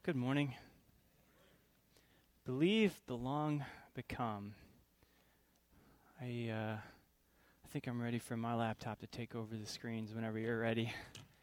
Good morning. Believe, belong, become. I think I'm ready for my laptop to take over the screens whenever you're ready.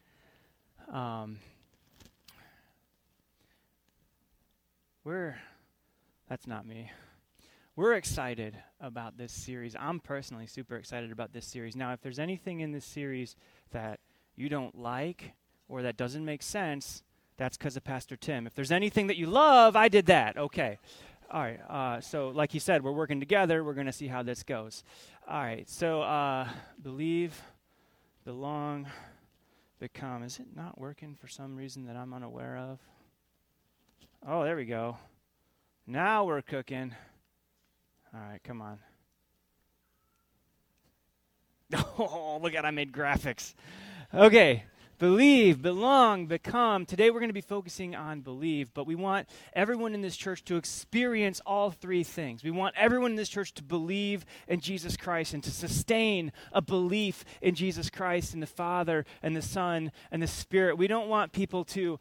That's not me. We're excited about this series. I'm personally super excited about this series. Now, if there's anything in this series that you don't like or that doesn't make sense, that's because of Pastor Tim. If there's anything that you love, I did that. Okay. All right. So like you said, we're working together. We're going to see how this goes. All right. So believe, belong, become. Is it not working for some reason that I'm unaware of? Oh, there we go. Now we're cooking. All right. Come on. Oh, look at I made graphics. Okay. Believe, belong, become. Today we're going to be focusing on believe, but we want everyone in this church to experience all three things. We want everyone in this church to believe in Jesus Christ and to sustain a belief in Jesus Christ and the Father and the Son and the Spirit. We don't want people to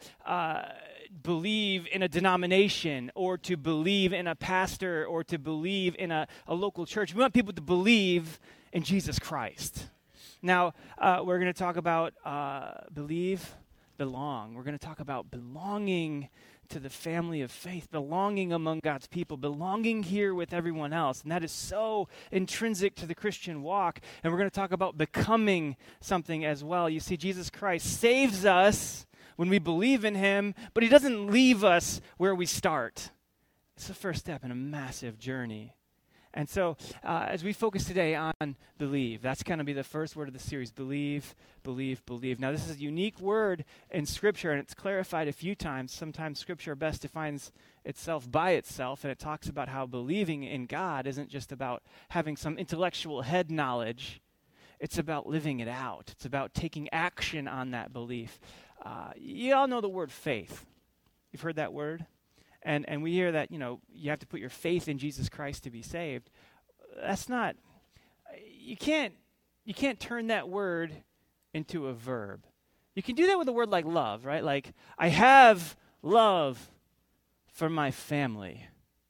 believe in a denomination or to believe in a pastor or to believe in a local church. We want people to believe in Jesus Christ. Now, we're going to talk about believe, belong. We're going to talk about belonging to the family of faith, belonging among God's people, belonging here with everyone else. And that is so intrinsic to the Christian walk. And we're going to talk about becoming something as well. You see, Jesus Christ saves us when we believe in him, but he doesn't leave us where we start. It's the first step in a massive journey. And so as we focus today on believe, that's going to be the first word of the series, believe, believe, believe. Now, this is a unique word in Scripture, and it's clarified a few times. Sometimes Scripture best defines itself by itself, and it talks about how believing in God isn't just about having some intellectual head knowledge. It's about living it out. It's about taking action on that belief. You all know the word faith. You've heard that word? And we hear that, you have to put your faith in Jesus Christ to be saved. That's not, you can't turn that word into a verb. You can do that with a word like love, right? Like, I have love for my family.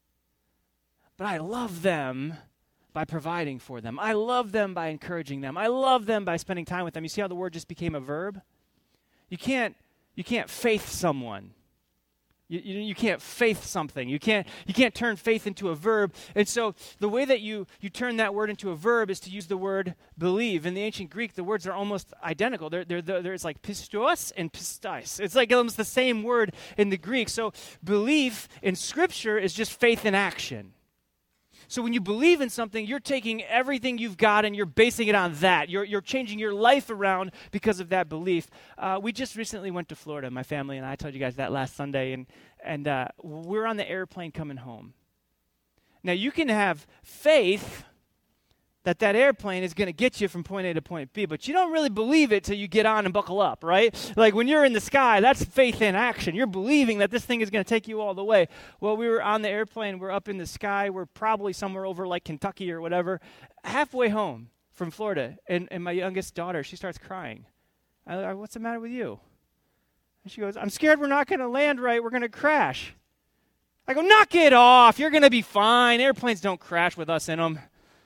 But I love them by providing for them. I love them by encouraging them. I love them by spending time with them. You see how the word just became a verb? You can't faith someone. You can't faith something. You can't turn faith into a verb. And so the way that you turn that word into a verb is to use the word believe. In the ancient Greek, the words are almost identical. There's like pistos and pistis. It's like almost the same word in the Greek. So belief in Scripture is just faith in action. So when you believe in something, you're taking everything you've got and you're basing it on that. You're changing your life around because of that belief. We just recently went to Florida, my family and I told you guys that last Sunday, and we're on the airplane coming home. Now, you can have faith that airplane is going to get you from point A to point B, but you don't really believe it till you get on and buckle up, right? Like when you're in the sky, that's faith in action. You're believing that this thing is going to take you all the way. Well, we were on the airplane, we're up in the sky, we're probably somewhere over like Kentucky or whatever, halfway home from Florida, and my youngest daughter, she starts crying. What's the matter with you? And she goes, I'm scared we're not going to land right, we're going to crash. I go, knock it off, you're going to be fine. Airplanes don't crash with us in them.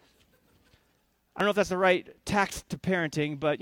I don't know if that's the right tact to parenting, but,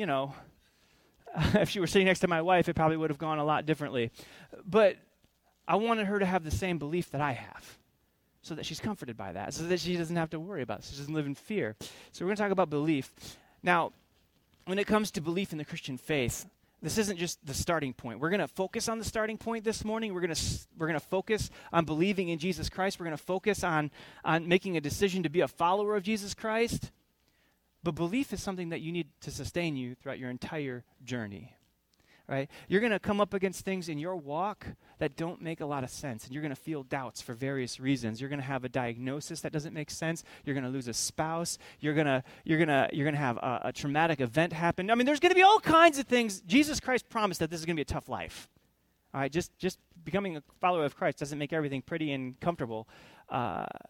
if she were sitting next to my wife, it probably would have gone a lot differently. But I wanted her to have the same belief that I have so that she's comforted by that, so that she doesn't have to worry about it, so she doesn't live in fear. So we're going to talk about belief. Now, when it comes to belief in the Christian faith, this isn't just the starting point. We're going to focus on the starting point this morning. We're going to focus on believing in Jesus Christ. We're going to focus on making a decision to be a follower of Jesus Christ. But belief is something that you need to sustain you throughout your entire journey, right? You're going to come up against things in your walk that don't make a lot of sense, and you're going to feel doubts for various reasons. You're going to have a diagnosis that doesn't make sense. You're going to lose a spouse. You're going to have a traumatic event happen. I mean, there's going to be all kinds of things. Jesus Christ promised that this is going to be a tough life. All right, just becoming a follower of Christ doesn't make everything pretty and comfortable.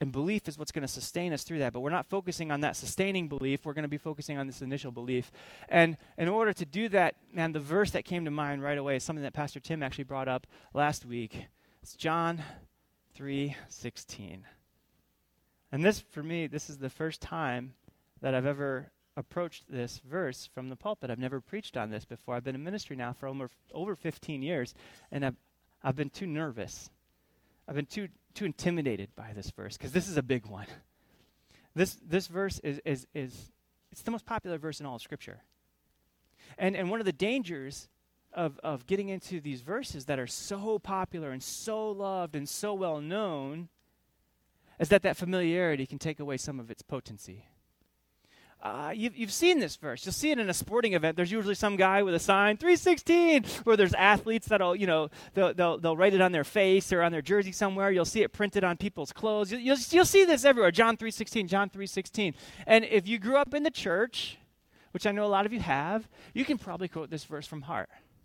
And belief is what's going to sustain us through that. But we're not focusing on that sustaining belief. We're going to be focusing on this initial belief. And in order to do that, man, the verse that came to mind right away is something that Pastor Tim actually brought up last week. It's John 3:16. And this, for me, this is the first time that I've ever approached this verse from the pulpit. I've never preached on this before. I've been in ministry now for over 15 years, and I've been too nervous. I've been too intimidated by this verse because this is a big one. This verse is it's the most popular verse in all of Scripture. And one of the dangers of getting into these verses that are so popular and so loved and so well known is that familiarity can take away some of its potency. You've seen this verse. You'll see it in a sporting event. There's usually some guy with a sign, 316, where there's athletes that'll, they'll write it on their face or on their jersey somewhere. You'll see it printed on people's clothes. You'll see this everywhere, John 3:16, John 3:16. And if you grew up in the church, which I know a lot of you have, you can probably quote this verse from heart.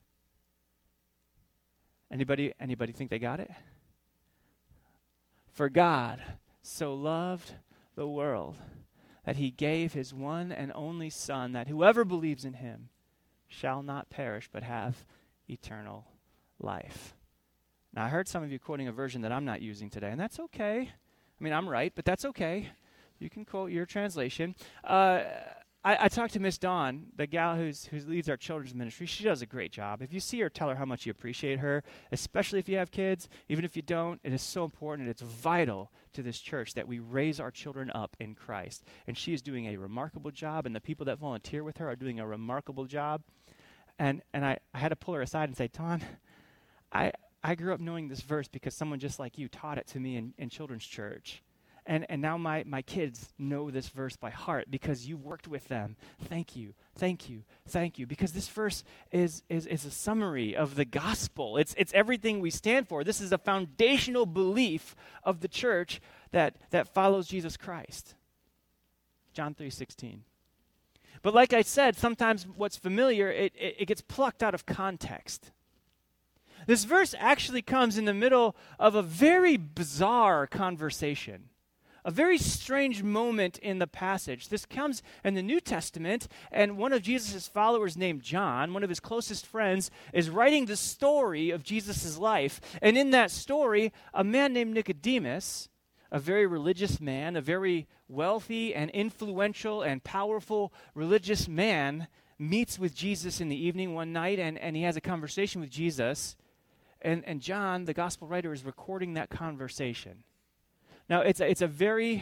Anybody think they got it? For God so loved the world that he gave his one and only Son, that whoever believes in him shall not perish but have eternal life. Now, I heard some of you quoting a version that I'm not using today, and that's okay. I mean, I'm right, but that's okay. You can quote your translation. I talked to Miss Dawn, the gal who leads our children's ministry. She does a great job. If you see her, tell her how much you appreciate her, especially if you have kids. Even if you don't, it is so important. It's vital to this church that we raise our children up in Christ. And she is doing a remarkable job, and the people that volunteer with her are doing a remarkable job. And I had to pull her aside and say, Dawn, I grew up knowing this verse because someone just like you taught it to me in children's church. And now my kids know this verse by heart because you worked with them. Thank you, thank you, thank you. Because this verse is a summary of the gospel. It's everything we stand for. This is a foundational belief of the church that follows Jesus Christ. John 3:16. But like I said, sometimes what's familiar, it gets plucked out of context. This verse actually comes in the middle of a very bizarre conversation. A very strange moment in the passage. This comes in the New Testament, and one of Jesus' followers named John, one of his closest friends, is writing the story of Jesus' life. And in that story, a man named Nicodemus, a very religious man, a very wealthy and influential and powerful religious man, meets with Jesus in the evening one night, and he has a conversation with Jesus. And John, the gospel writer, is recording that conversation. Now, it's a very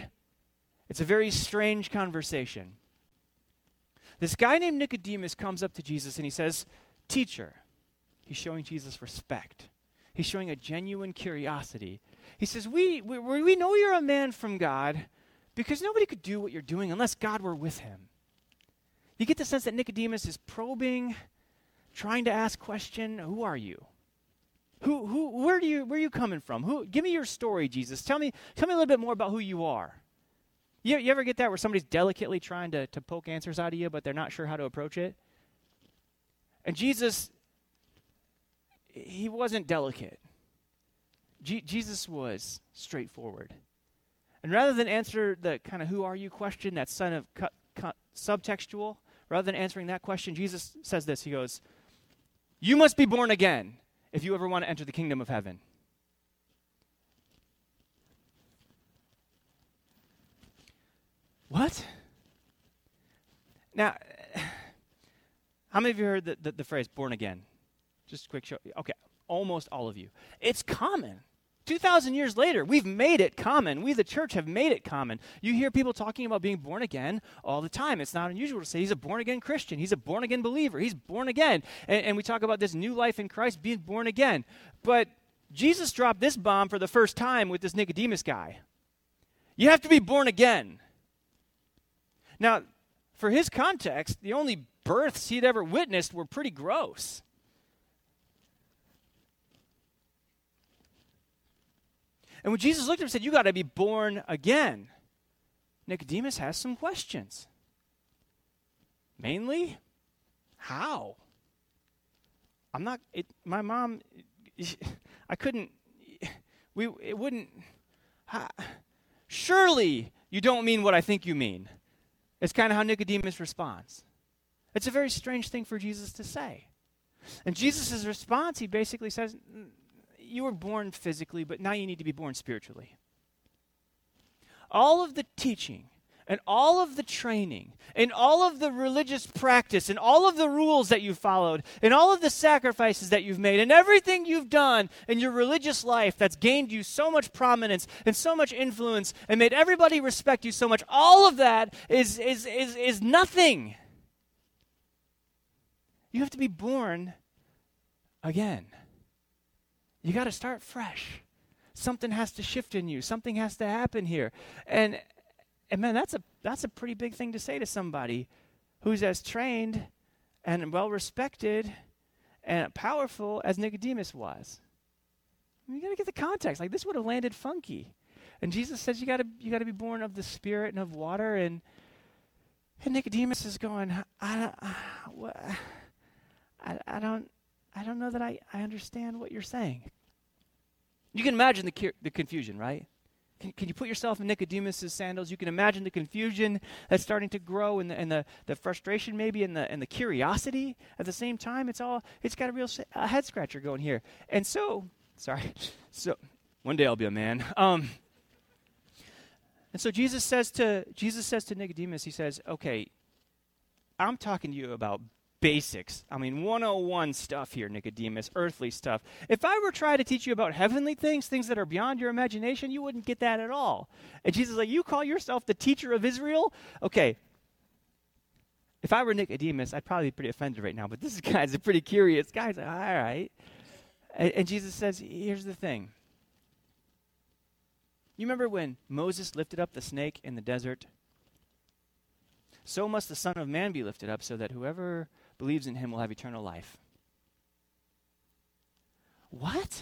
strange conversation. This guy named Nicodemus comes up to Jesus and he says, "Teacher." He's showing Jesus respect. He's showing a genuine curiosity. He says, we know you're a man from God because nobody could do what you're doing unless God were with him. You get the sense that Nicodemus is probing, trying to ask question, who are you? Where are you coming from? Give me your story, Jesus. Tell me a little bit more about who you are. You ever get that where somebody's delicately trying to poke answers out of you, but they're not sure how to approach it? And Jesus, he wasn't delicate. Jesus was straightforward. And rather than answer the kind of who are you question that's kind of subtextual, rather than answering that question, Jesus says this. He goes, "You must be born again if you ever want to enter the kingdom of heaven." What? Now, how many of you heard the phrase born again? Just a quick show. Okay, almost all of you. It's common. 2,000 years later, we've made it common. We, the church, have made it common. You hear people talking about being born again all the time. It's not unusual to say he's a born-again Christian. He's a born-again believer. He's born again. And we talk about this new life in Christ, being born again. But Jesus dropped this bomb for the first time with this Nicodemus guy. You have to be born again. Now, for his context, the only births he'd ever witnessed were pretty gross. And when Jesus looked at him and said, "You got to be born again," Nicodemus has some questions. Mainly, how? My mom, I couldn't, it wouldn't, surely you don't mean what I think you mean. It's kind of how Nicodemus responds. It's a very strange thing for Jesus to say. And Jesus' response, he basically says, you were born physically, but now you need to be born spiritually. All of the teaching and all of the training and all of the religious practice and all of the rules that you followed and all of the sacrifices that you've made and everything you've done in your religious life that's gained you so much prominence and so much influence and made everybody respect you so much, all of that is nothing. You have to be born again. You got to start fresh. Something has to shift in you. Something has to happen here. And man, that's a pretty big thing to say to somebody who's as trained and well respected and powerful as Nicodemus was. I mean, you got to get the context. Like, this would have landed funky. And Jesus says you got to be born of the Spirit and of water. And Nicodemus is going, I don't know that I understand what you're saying. You can imagine the confusion, right? Can you put yourself in Nicodemus' sandals? You can imagine the confusion that's starting to grow and the frustration maybe and the curiosity at the same time. It's got a real head scratcher going here. And so one day I'll be a man. And so Jesus says to Nicodemus, he says, okay, I'm talking to you about basics. I mean, 101 stuff here, Nicodemus, earthly stuff. If I were trying to teach you about heavenly things that are beyond your imagination, you wouldn't get that at all. And Jesus is like, you call yourself the teacher of Israel? Okay. If I were Nicodemus, I'd probably be pretty offended right now, but this guy's a pretty curious guy. He's like, all right. And Jesus says, here's the thing. You remember when Moses lifted up the snake in the desert? So must the Son of Man be lifted up so that whoever believes in him will have eternal life. What?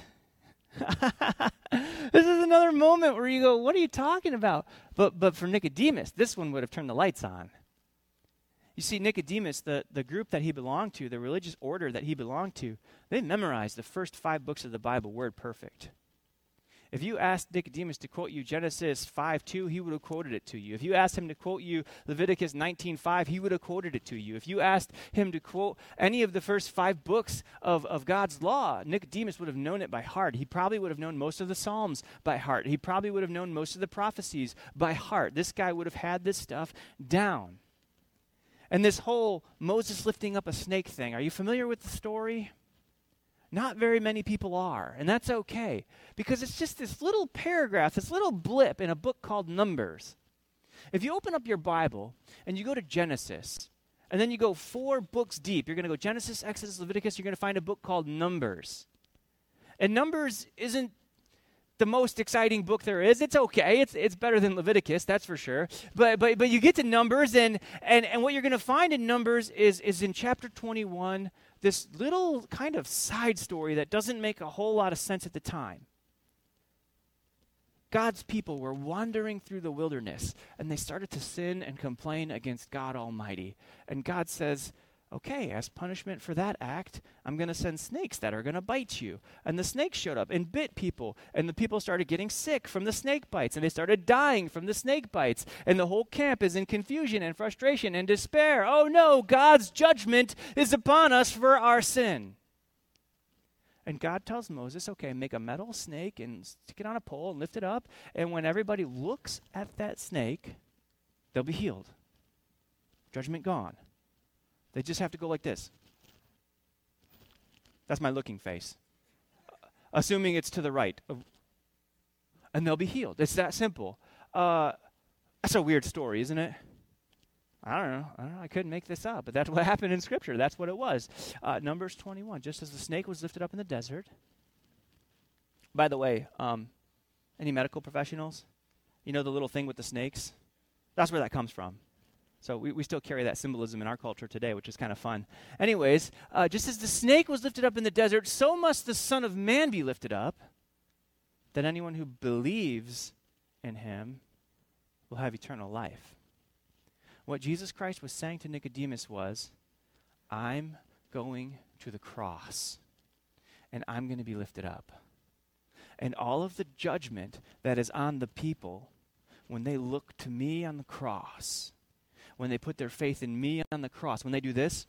This is another moment where you go, what are you talking about? But for Nicodemus, this one would have turned the lights on. You see, Nicodemus, the group that he belonged to, the religious order that he belonged to, they memorized the first 5 books of the Bible word perfect. If you asked Nicodemus to quote you Genesis 5:2, he would have quoted it to you. If you asked him to quote you Leviticus 19:5, he would have quoted it to you. If you asked him to quote any of the first 5 books of God's law, Nicodemus would have known it by heart. He probably would have known most of the Psalms by heart. He probably would have known most of the prophecies by heart. This guy would have had this stuff down. And this whole Moses lifting up a snake thing, are you familiar with the story? Not very many people are, and that's okay, because it's just this little paragraph, this little blip in a book called Numbers. If you open up your Bible and you go to Genesis, and then you go 4 books deep, you're going to go Genesis, Exodus, Leviticus, you're going to find a book called Numbers. And Numbers isn't the most exciting book there is. It's okay. It's better than Leviticus, that's for sure. But you get to Numbers, and what you're going to find in Numbers is in chapter 21, this little kind of side story that doesn't make a whole lot of sense at the time. God's people were wandering through the wilderness, and they started to sin and complain against God Almighty. And God says, okay, as punishment for that act, I'm going to send snakes that are going to bite you. And the snakes showed up and bit people, and the people started getting sick from the snake bites, and they started dying from the snake bites. And the whole camp is in confusion and frustration and despair. Oh no, God's judgment is upon us for our sin. And God tells Moses, okay, make a metal snake and stick it on a pole and lift it up. And when everybody looks at that snake, they'll be healed. Judgment gone. They just have to go like this. That's my looking face. Assuming it's to the right. And they'll be healed. It's that simple. That's a weird story, isn't it? I don't know. I couldn't make this up, but that's what happened in Scripture. That's what it was. Numbers 21, just as the snake was lifted up in the desert. By the way, any medical professionals? You know the little thing with the snakes? That's where that comes from. So we still carry that symbolism in our culture today, which is kind of fun. Anyways, just as the snake was lifted up in the desert, so must the Son of Man be lifted up, that anyone who believes in him will have eternal life. What Jesus Christ was saying to Nicodemus was, I'm going to the cross, and I'm going to be lifted up. And all of the judgment that is on the people, when they look to me on the cross, when they put their faith in me on the cross, when they do this,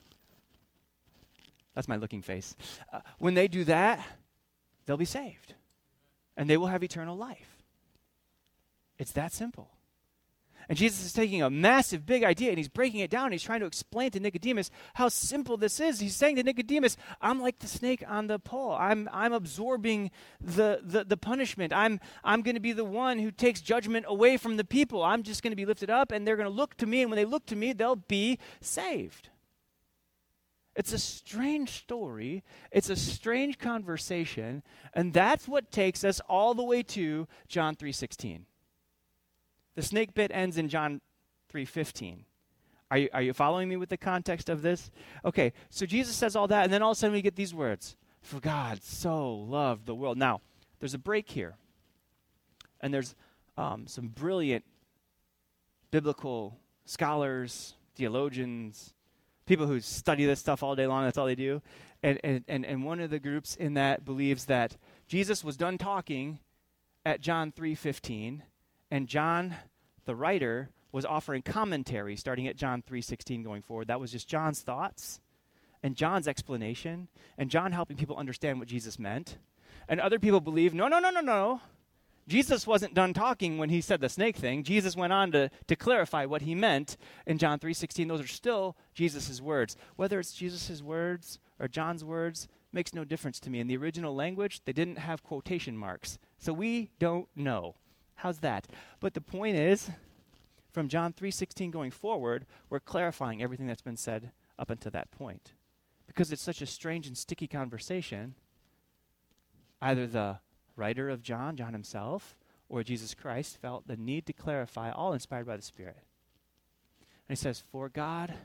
that's my looking face. When they do that, they'll be saved. And they will have eternal life. It's that simple. And Jesus is taking a massive, big idea, and he's breaking it down. He's trying to explain to Nicodemus how simple this is. He's saying to Nicodemus, I'm like the snake on the pole. I'm absorbing the punishment. I'm going to be the one who takes judgment away from the people. I'm just going to be lifted up, and they're going to look to me, and when they look to me, they'll be saved. It's a strange story. It's a strange conversation, and that's what takes us all the way to John 3:16. The snake bit ends in John 3:15. Are you following me with the context of this? Okay, so Jesus says all that, and then all of a sudden we get these words. For God so loved the world. Now, there's a break here. And there's some brilliant biblical scholars, theologians, people who study this stuff all day long. That's all they do. And one of the groups in that believes that Jesus was done talking at John 3:15, and John, the writer, was offering commentary starting at John 3:16 going forward. That was just John's thoughts and John's explanation and John helping people understand what Jesus meant. And other people believe, no. Jesus wasn't done talking when he said the snake thing. Jesus went on to clarify what he meant in John 3:16. Those are still Jesus' words. Whether it's Jesus' words or John's words makes no difference to me. In the original language, they didn't have quotation marks. So we don't know. How's that? But the point is, from John 3:16 going forward, we're clarifying everything that's been said up until that point. Because it's such a strange and sticky conversation, either the writer of John himself, or Jesus Christ felt the need to clarify, all inspired by the Spirit. And he says, for God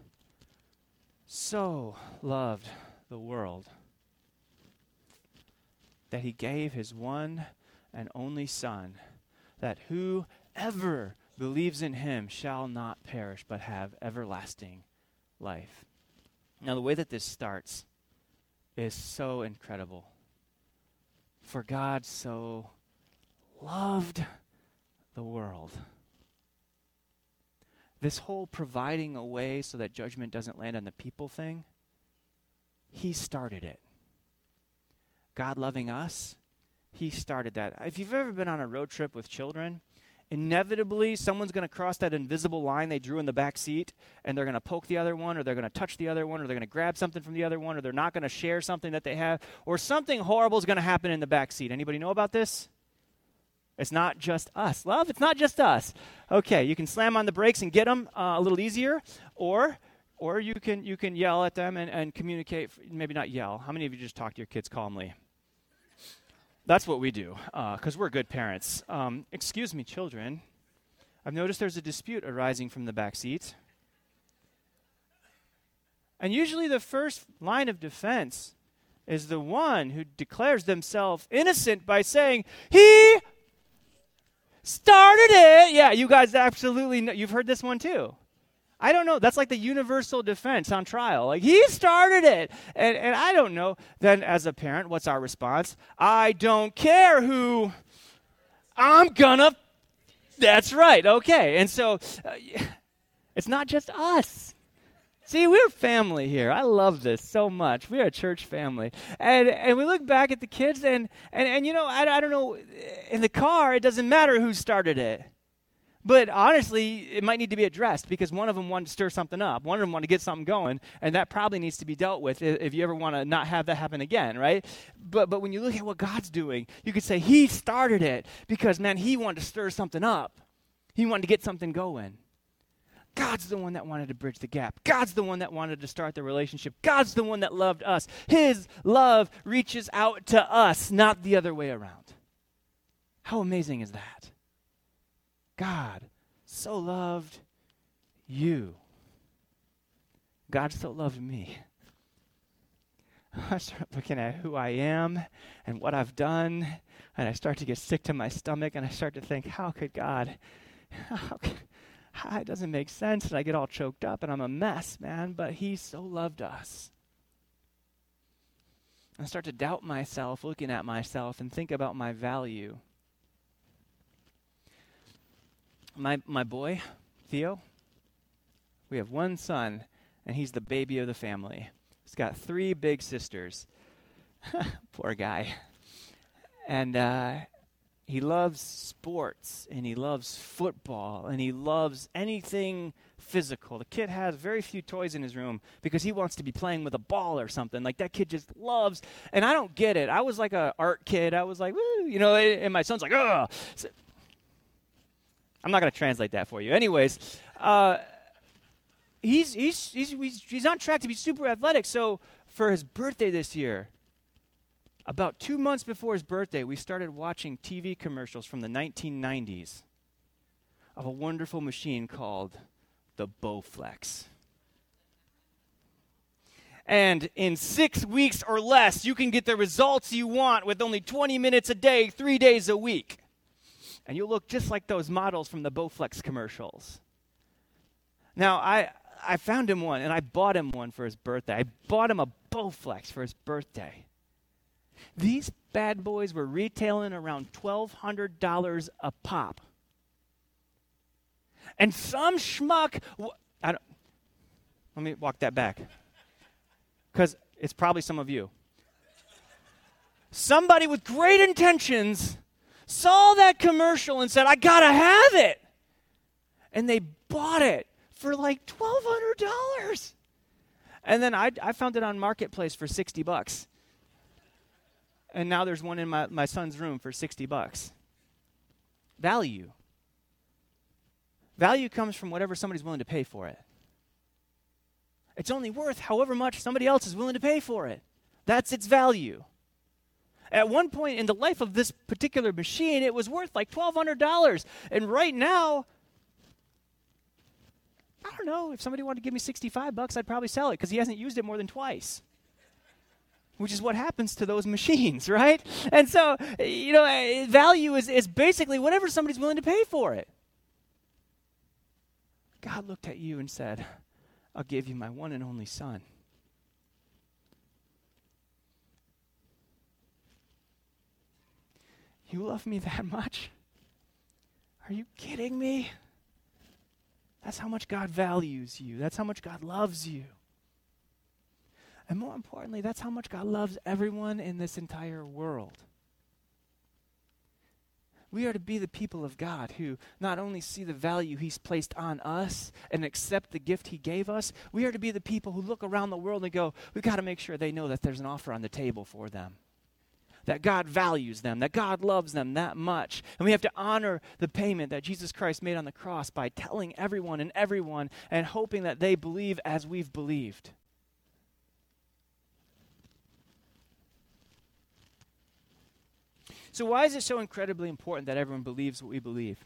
so loved the world that he gave his one and only Son, that whoever believes in him shall not perish but have everlasting life. Now, the way that this starts is so incredible. For God so loved the world. This whole providing a way so that judgment doesn't land on the people thing, he started it. God loving us, he started that. If you've ever been on a road trip with children, inevitably someone's going to cross that invisible line they drew in the back seat, and they're going to poke the other one, or they're going to touch the other one, or they're going to grab something from the other one, or they're not going to share something that they have, or something horrible is going to happen in the back seat. Anybody know about this? It's not just us. Love, it's not just us. Okay, you can slam on the brakes and get them a little easier, or you can yell at them and communicate. Maybe not yell. How many of you just talk to your kids calmly? That's what we do, because we're good parents. Excuse me, children. I've noticed there's a dispute arising from the back seat. And usually the first line of defense is the one who declares themselves innocent by saying, he started it. Yeah, you guys absolutely know. You've heard this one too. I don't know. That's like the universal defense on trial. Like, he started it. And I don't know. Then as a parent, what's our response? I don't care who. I'm gonna. That's right. Okay. And so it's not just us. See, we're family here. I love this so much. We're a church family. And we look back at the kids and you know, I don't know, in the car, it doesn't matter who started it. But honestly, it might need to be addressed because one of them wanted to stir something up. One of them wanted to get something going, and that probably needs to be dealt with if you ever want to not have that happen again, right? But when you look at what God's doing, you could say he started it because, man, he wanted to stir something up. He wanted to get something going. God's the one that wanted to bridge the gap. God's the one that wanted to start the relationship. God's the one that loved us. His love reaches out to us, not the other way around. How amazing is that? God so loved you. God so loved me. I start looking at who I am and what I've done, and I start to get sick to my stomach, and I start to think, it doesn't make sense, and I get all choked up, and I'm a mess, man, but he so loved us. I start to doubt myself, looking at myself, and think about my value. My boy, Theo, we have one son, and he's the baby of the family. He's got 3 big sisters. Poor guy. And he loves sports, and he loves football, and he loves anything physical. The kid has very few toys in his room because he wants to be playing with a ball or something. Like, that kid just loves, and I don't get it. I was like a art kid. I was like, woo, and my son's like, ugh. So, I'm not going to translate that for you. Anyways, he's on track to be super athletic. So for his birthday this year, about 2 months before his birthday, we started watching TV commercials from the 1990s of a wonderful machine called the Bowflex. And in 6 weeks or less, you can get the results you want with only 20 minutes a day, 3 days a week. And you'll look just like those models from the Bowflex commercials. Now, I found him one, and I bought him one for his birthday. I bought him a Bowflex for his birthday. These bad boys were retailing around $1,200 a pop. And some schmuck, let me walk that back, because it's probably some of you. Somebody with great intentions saw that commercial and said, I gotta have it. And they bought it for like $1,200. And then I found it on Marketplace for $60. And now there's one in my son's room for $60. Value. Value comes from whatever somebody's willing to pay for it. It's only worth however much somebody else is willing to pay for it. That's its value. At one point in the life of this particular machine, it was worth like $1,200. And right now, I don't know, if somebody wanted to give me $65, I'd probably sell it because he hasn't used it more than twice. Which is what happens to those machines, right? And so, value is basically whatever somebody's willing to pay for it. God looked at you and said, I'll give you my one and only son. You love me that much? Are you kidding me? That's how much God values you. That's how much God loves you. And more importantly, that's how much God loves everyone in this entire world. We are to be the people of God who not only see the value he's placed on us and accept the gift he gave us, we are to be the people who look around the world and go, we've got to make sure they know that there's an offer on the table for them, that God values them, that God loves them that much. And we have to honor the payment that Jesus Christ made on the cross by telling everyone and hoping that they believe as we've believed. So why is it so incredibly important that everyone believes what we believe?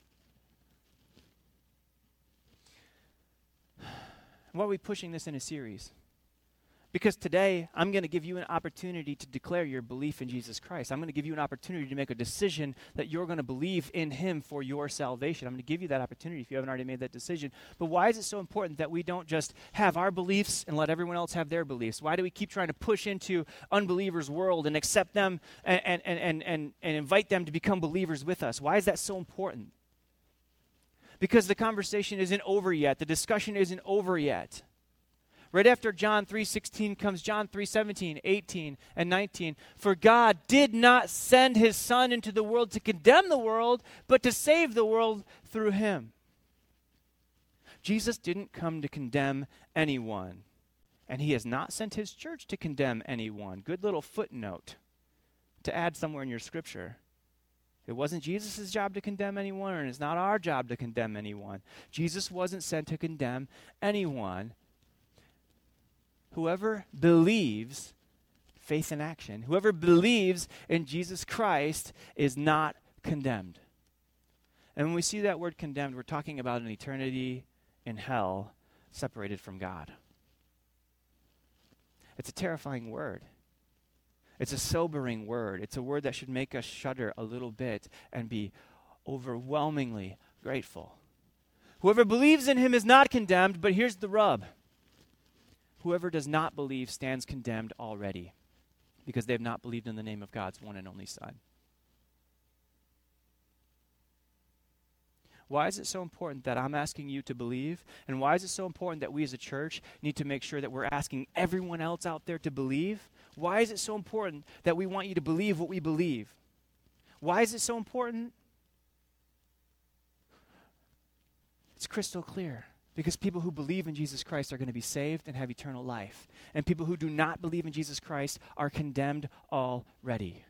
Why are we pushing this in a series? Because today, I'm going to give you an opportunity to declare your belief in Jesus Christ. I'm going to give you an opportunity to make a decision that you're going to believe in him for your salvation. I'm going to give you that opportunity if you haven't already made that decision. But why is it so important that we don't just have our beliefs and let everyone else have their beliefs? Why do we keep trying to push into unbelievers' world and accept them and invite them to become believers with us? Why is that so important? Because the conversation isn't over yet. The discussion isn't over yet. Right after John 3:16 comes John 3:17, 18, and 19. For God did not send his Son into the world to condemn the world, but to save the world through him. Jesus didn't come to condemn anyone, and he has not sent his church to condemn anyone. Good little footnote to add somewhere in your scripture. It wasn't Jesus' job to condemn anyone, and it's not our job to condemn anyone. Jesus wasn't sent to condemn anyone. Whoever believes, faith in action, whoever believes in Jesus Christ is not condemned. And when we see that word condemned, we're talking about an eternity in hell separated from God. It's a terrifying word. It's a sobering word. It's a word that should make us shudder a little bit and be overwhelmingly grateful. Whoever believes in him is not condemned, but here's the rub. Whoever does not believe stands condemned already because they have not believed in the name of God's one and only Son. Why is it so important that I'm asking you to believe? And why is it so important that we as a church need to make sure that we're asking everyone else out there to believe? Why is it so important that we want you to believe what we believe? Why is it so important? It's crystal clear. Because people who believe in Jesus Christ are going to be saved and have eternal life. And people who do not believe in Jesus Christ are condemned already.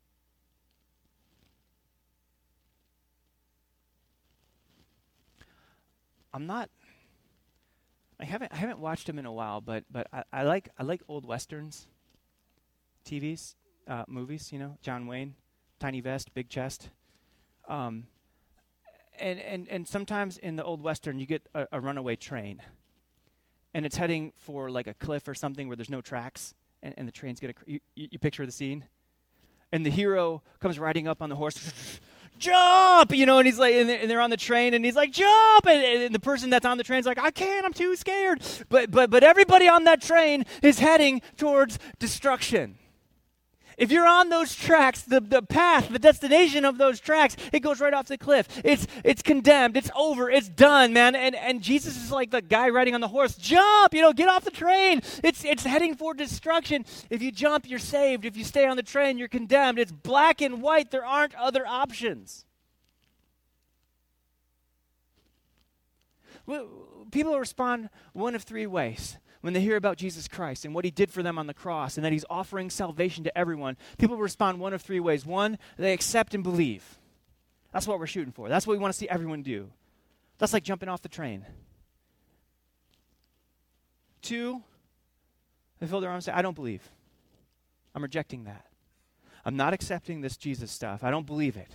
I haven't watched them in a while, but I like old westerns, TVs, movies, John Wayne, tiny vest, big chest. And sometimes in the old western, you get a runaway train. And it's heading for like a cliff or something where there's no tracks. And the train's going to... You picture the scene? And the hero comes riding up on the horse. Jump! And he's like... And they're on the train, and he's like, jump! And the person that's on the train's like, I can't, I'm too scared. But everybody on that train is heading towards destruction. If you're on those tracks, the path, the destination of those tracks, it goes right off the cliff. It's condemned. It's over. It's done, man. And Jesus is like the guy riding on the horse. Jump! Get off the train. It's heading for destruction. If you jump, you're saved. If you stay on the train, you're condemned. It's black and white. There aren't other options. People respond one of three ways. When they hear about Jesus Christ and what he did for them on the cross and that he's offering salvation to everyone, people respond one of three ways. One, they accept and believe. That's what we're shooting for. That's what we want to see everyone do. That's like jumping off the train. Two, they fold their arms and say, I don't believe. I'm rejecting that. I'm not accepting this Jesus stuff. I don't believe it.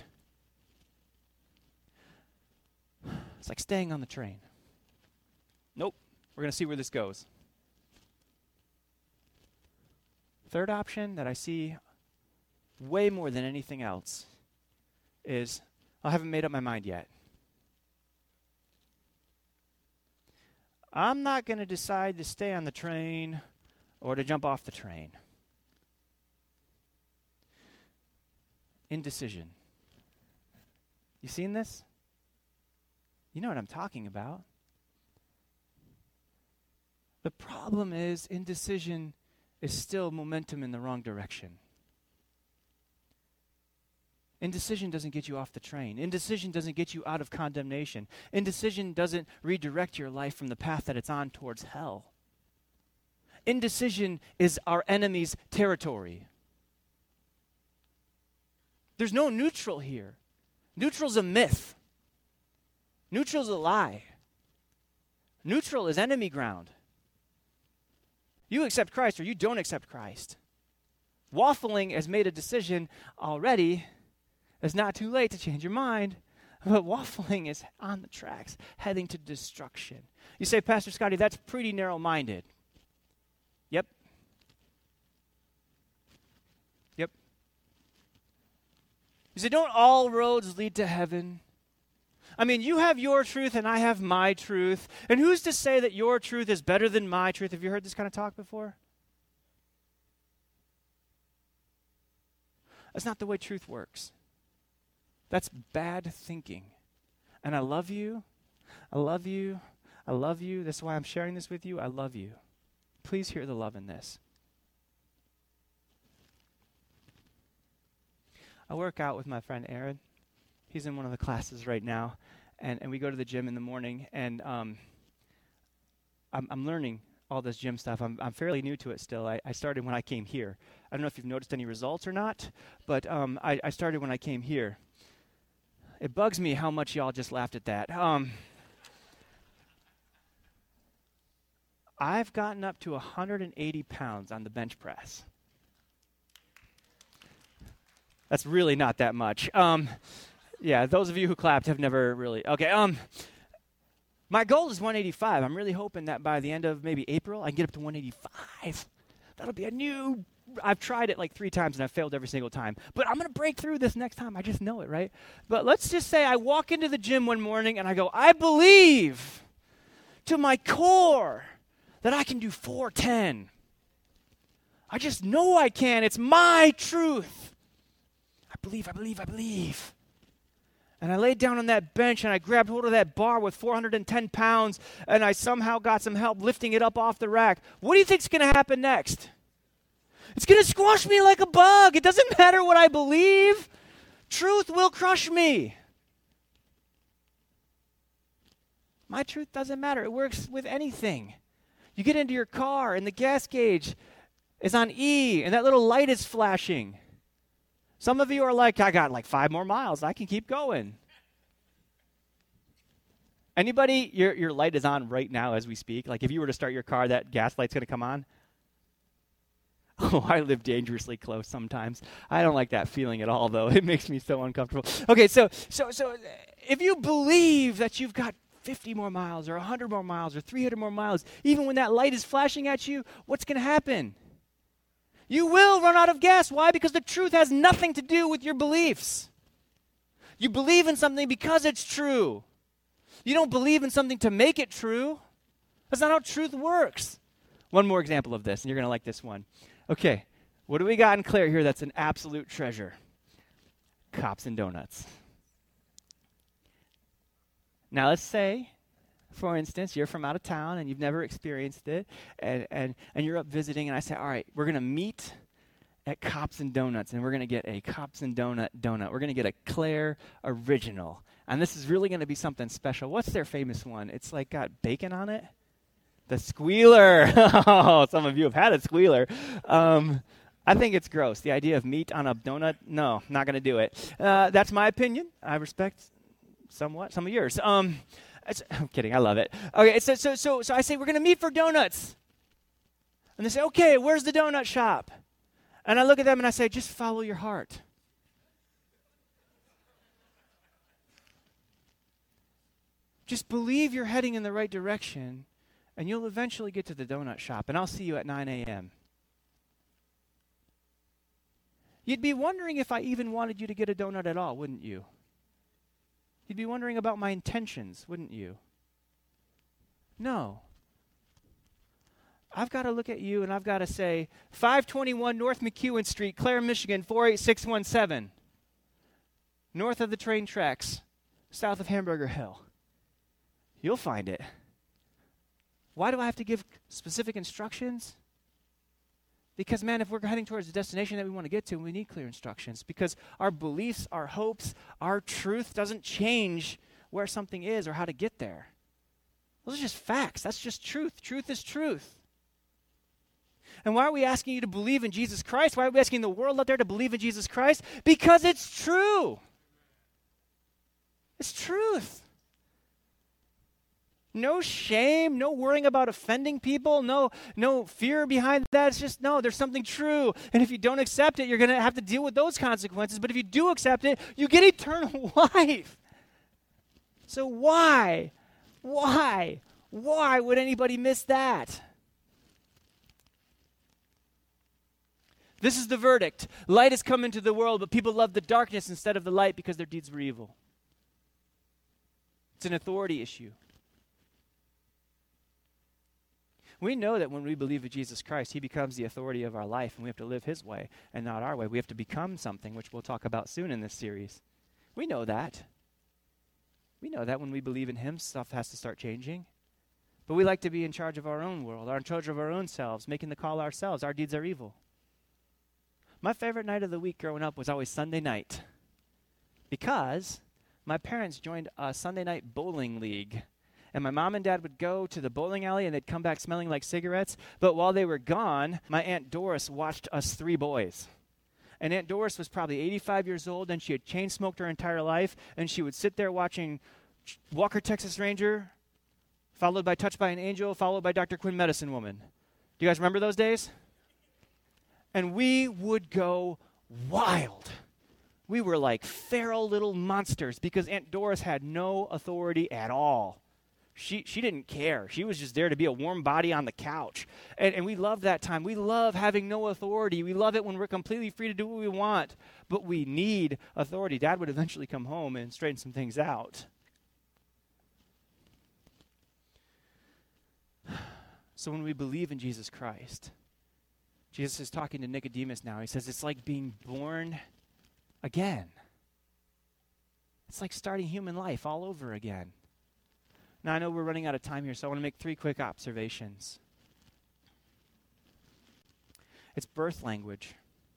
It's like staying on the train. Nope. We're going to see where this goes. Third option that I see way more than anything else is, I haven't made up my mind yet. I'm not going to decide to stay on the train or to jump off the train. Indecision. You seen this? You know what I'm talking about. The problem is indecision is still momentum in the wrong direction. Indecision doesn't get you off the train. Indecision doesn't get you out of condemnation. Indecision doesn't redirect your life from the path that it's on towards hell. Indecision is our enemy's territory. There's no neutral here. Neutral's a myth. Neutral's a lie. Neutral is enemy ground. You accept Christ or you don't accept Christ. Waffling has made a decision already. It's not too late to change your mind. But waffling is on the tracks, heading to destruction. You say, Pastor Scotty, that's pretty narrow-minded. Yep. You say, don't all roads lead to heaven? I mean, you have your truth and I have my truth. And who's to say that your truth is better than my truth? Have you heard this kind of talk before? That's not the way truth works. That's bad thinking. And I love you. I love you. I love you. That's why I'm sharing this with you. I love you. Please hear the love in this. I work out with my friend Aaron. He's in one of the classes right now, and we go to the gym in the morning, and I'm learning all this gym stuff. I'm fairly new to it still. I started when I came here. I don't know if you've noticed any results or not, but I started when I came here. It bugs me how much y'all just laughed at that. I've gotten up to 180 pounds on the bench press. That's really not that much. Yeah, those of you who clapped have never really... Okay, my goal is 185. I'm really hoping that by the end of maybe April, I can get up to 185. That'll be a new... I've tried it like 3 times, and I've failed every single time. But I'm going to break through this next time. I just know it, right? But let's just say I walk into the gym one morning, and I go, I believe to my core that I can do 410. I just know I can. It's my truth. I believe. And I laid down on that bench and I grabbed hold of that bar with 410 pounds and I somehow got some help lifting it up off the rack. What do you think's going to happen next? It's going to squash me like a bug. It doesn't matter what I believe. Truth will crush me. My truth doesn't matter. It works with anything. You get into your car and the gas gauge is on E and that little light is flashing. Some of you are like, I got like 5 more miles. I can keep going. Anybody, your light is on right now as we speak? Like if you were to start your car, that gas light's going to come on? Oh, I live dangerously close sometimes. I don't like that feeling at all, though. It makes me so uncomfortable. Okay, so if you believe that you've got 50 more miles or 100 more miles or 300 more miles, even when that light is flashing at you, what's going to happen? You will run out of gas. Why? Because the truth has nothing to do with your beliefs. You believe in something because it's true. You don't believe in something to make it true. That's not how truth works. One more example of this, and you're going to like this one. Okay, what do we got in Clare here that's an absolute treasure? Cops and donuts. Now let's say, for instance, you're from out of town and you've never experienced it, and you're up visiting, and I say, all right, we're going to meet at Cops and Donuts, and we're going to get a Cops and Donut donut. We're going to get a Clare original, and this is really going to be something special. What's their famous one? It's like got bacon on it? The Squealer. Oh, some of you have had a Squealer. I think it's gross. The idea of meat on a donut, no, not going to do it. That's my opinion. I respect somewhat some of yours. I'm kidding. I love it. Okay, so I say we're going to meet for donuts. And they say, okay, where's the donut shop? And I look at them and I say, just follow your heart. Just believe you're heading in the right direction, and you'll eventually get to the donut shop, and I'll see you at 9 a.m. You'd be wondering if I even wanted you to get a donut at all, wouldn't you? You'd be wondering about my intentions, wouldn't you? No. I've got to look at you and I've got to say, 521 North McEwen Street, Clare, Michigan, 48617. North of the train tracks, south of Hamburger Hill. You'll find it. Why do I have to give specific instructions? Because, man, if we're heading towards the destination that we want to get to, we need clear instructions. Because our beliefs, our hopes, our truth doesn't change where something is or how to get there. Those are just facts. That's just truth. Truth is truth. And why are we asking you to believe in Jesus Christ? Why are we asking the world out there to believe in Jesus Christ? Because it's true. It's truth. No shame, no worrying about offending people, no fear behind that. It's just, no, there's something true. And if you don't accept it, you're going to have to deal with those consequences. But if you do accept it, you get eternal life. So why would anybody miss that? This is the verdict. Light has come into the world, but people love the darkness instead of the light because their deeds were evil. It's an authority issue. We know that when we believe in Jesus Christ, he becomes the authority of our life, and we have to live his way and not our way. We have to become something, which we'll talk about soon in this series. We know that. We know that when we believe in him, stuff has to start changing. But we like to be in charge of our own world, in charge of our own selves, making the call ourselves. Our deeds are evil. My favorite night of the week growing up was always Sunday night, because my parents joined a Sunday night bowling league. And my mom and dad would go to the bowling alley, and they'd come back smelling like cigarettes. But while they were gone, my Aunt Doris watched us 3 boys. And Aunt Doris was probably 85 years old, and she had chain smoked her entire life. And she would sit there watching Walker, Texas Ranger, followed by Touched by an Angel, followed by Dr. Quinn, Medicine Woman. Do you guys remember those days? And we would go wild. We were like feral little monsters because Aunt Doris had no authority at all. She didn't care. She was just there to be a warm body on the couch. And we love that time. We love having no authority. We love it when we're completely free to do what we want. But we need authority. Dad would eventually come home and straighten some things out. So when we believe in Jesus Christ, Jesus is talking to Nicodemus now. He says it's like being born again. It's like starting human life all over again. Now, I know we're running out of time here, so I want to make 3 quick observations. It's birth language.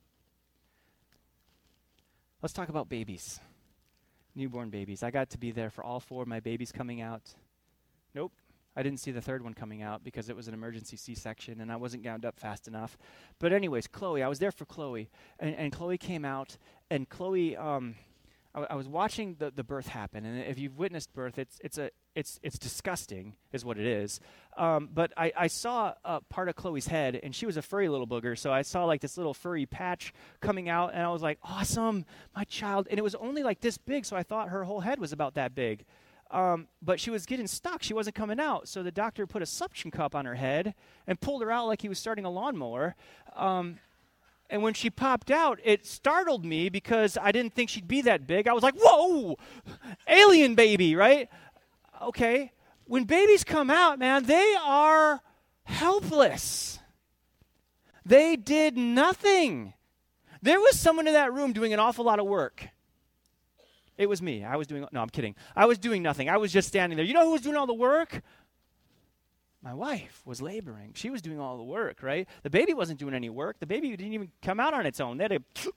Let's talk about babies, newborn babies. I got to be there for all 4 of my babies coming out. Nope, I didn't see the 3rd one coming out because it was an emergency C-section and I wasn't gowned up fast enough. But anyways, Chloe, I was there for Chloe, and Chloe came out, and Chloe, I was watching the birth happen, and if you've witnessed birth, it's disgusting, is what it is. But I saw part of Chloe's head, and she was a furry little booger, so I saw like this little furry patch coming out, and I was like, awesome, my child. And it was only like this big, so I thought her whole head was about that big. But she was getting stuck. She wasn't coming out, so the doctor put a suction cup on her head and pulled her out like he was starting a lawnmower. And when she popped out, it startled me because I didn't think she'd be that big. I was like, whoa, alien baby, right? Okay. When babies come out, man, they are helpless. They did nothing. There was someone in that room doing an awful lot of work. It was me. No, I'm kidding. I was doing nothing. I was just standing there. You know who was doing all the work? My wife was laboring. She was doing all the work, right? The baby wasn't doing any work. The baby didn't even come out on its own. They had to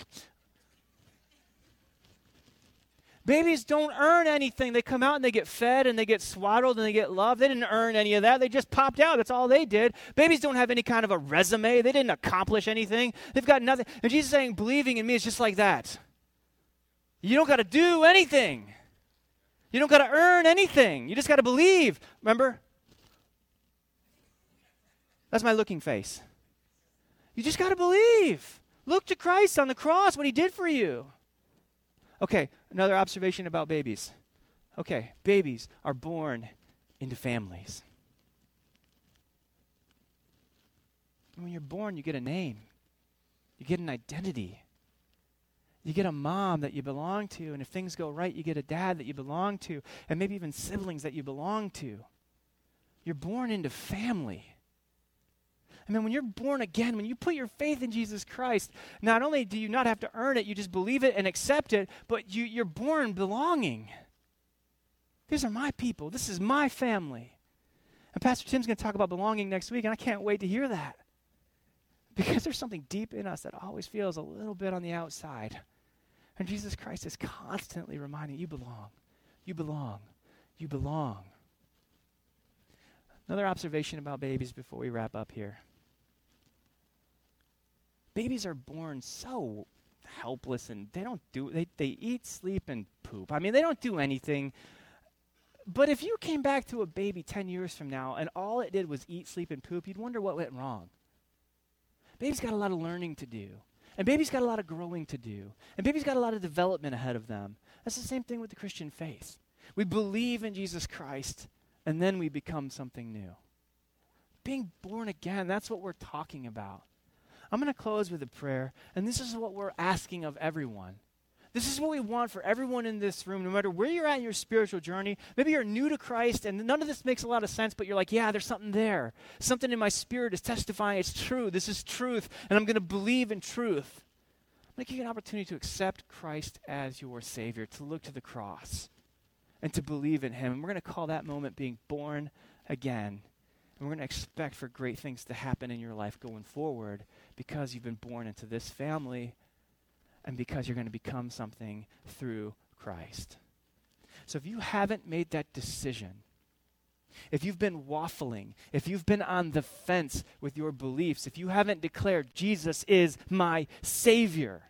Babies don't earn anything. They come out and they get fed and they get swaddled and they get loved. They didn't earn any of that. They just popped out. That's all they did. Babies don't have any kind of a resume. They didn't accomplish anything. They've got nothing. And Jesus is saying, believing in me is just like that. You don't got to do anything. You don't got to earn anything. You just got to believe. Remember? That's my looking face. You just got to believe. Look to Christ on the cross, what he did for you. Okay, another observation about babies. Okay, babies are born into families. And when you're born, you get a name. You get an identity. You get a mom that you belong to, and if things go right, you get a dad that you belong to, and maybe even siblings that you belong to. You're born into family. I mean, when you're born again, when you put your faith in Jesus Christ, not only do you not have to earn it, you just believe it and accept it, but you're born belonging. These are my people. This is my family. And Pastor Tim's going to talk about belonging next week, and I can't wait to hear that. Because there's something deep in us that always feels a little bit on the outside. And Jesus Christ is constantly reminding you belong. You belong. You belong. Another observation about babies before we wrap up here. Babies are born so helpless, and they eat, sleep, and poop. I mean, they don't do anything. But if you came back to a baby 10 years from now and all it did was eat, sleep, and poop, you'd wonder what went wrong. Baby's got a lot of learning to do. And baby's got a lot of growing to do. And baby's got a lot of development ahead of them. That's the same thing with the Christian faith. We believe in Jesus Christ, and then we become something new. Being born again, that's what we're talking about. I'm going to close with a prayer, and this is what we're asking of everyone. This is what we want for everyone in this room, no matter where you're at in your spiritual journey. Maybe you're new to Christ, and none of this makes a lot of sense, but you're like, yeah, there's something there. Something in my spirit is testifying it's true. This is truth, and I'm going to believe in truth. I'm going to give you an opportunity to accept Christ as your Savior, to look to the cross, and to believe in him. And we're going to call that moment being born again. And we're going to expect for great things to happen in your life going forward because you've been born into this family and because you're going to become something through Christ. So if you haven't made that decision, if you've been waffling, if you've been on the fence with your beliefs, if you haven't declared Jesus is my Savior,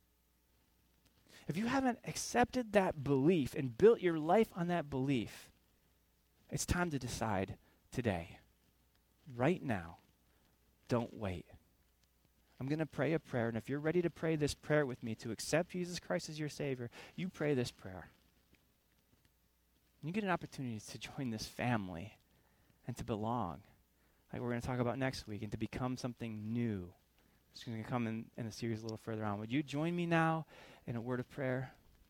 if you haven't accepted that belief and built your life on that belief, it's time to decide today. Right now. Don't wait. I'm going to pray a prayer, and if you're ready to pray this prayer with me to accept Jesus Christ as your Savior, you pray this prayer. And you get an opportunity to join this family and to belong, like we're going to talk about next week, and to become something new. It's going to come in the series a little further on. Would you join me now in a word of prayer?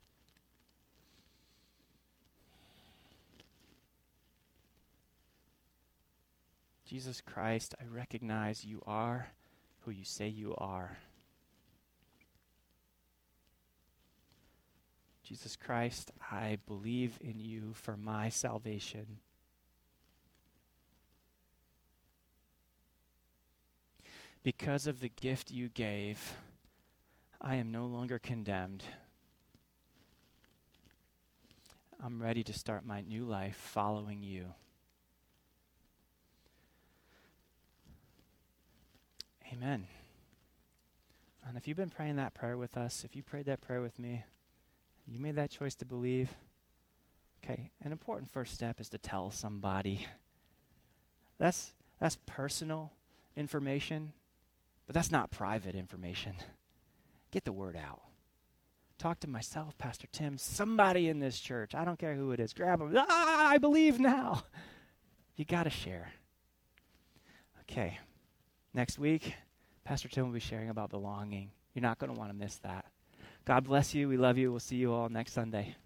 Jesus Christ, I recognize you are who you say you are. Jesus Christ, I believe in you for my salvation. Because of the gift you gave, I am no longer condemned. I'm ready to start my new life following you. Amen. And if you've been praying that prayer with us, if you prayed that prayer with me, you made that choice to believe, okay, an important first step is to tell somebody. That's personal information, but that's not private information. Get the word out. Talk to myself, Pastor Tim, somebody in this church. I don't care who it is. Grab them. I believe now. You got to share. Okay. Next week, Pastor Tim will be sharing about belonging. You're not going to want to miss that. God bless you. We love you. We'll see you all next Sunday.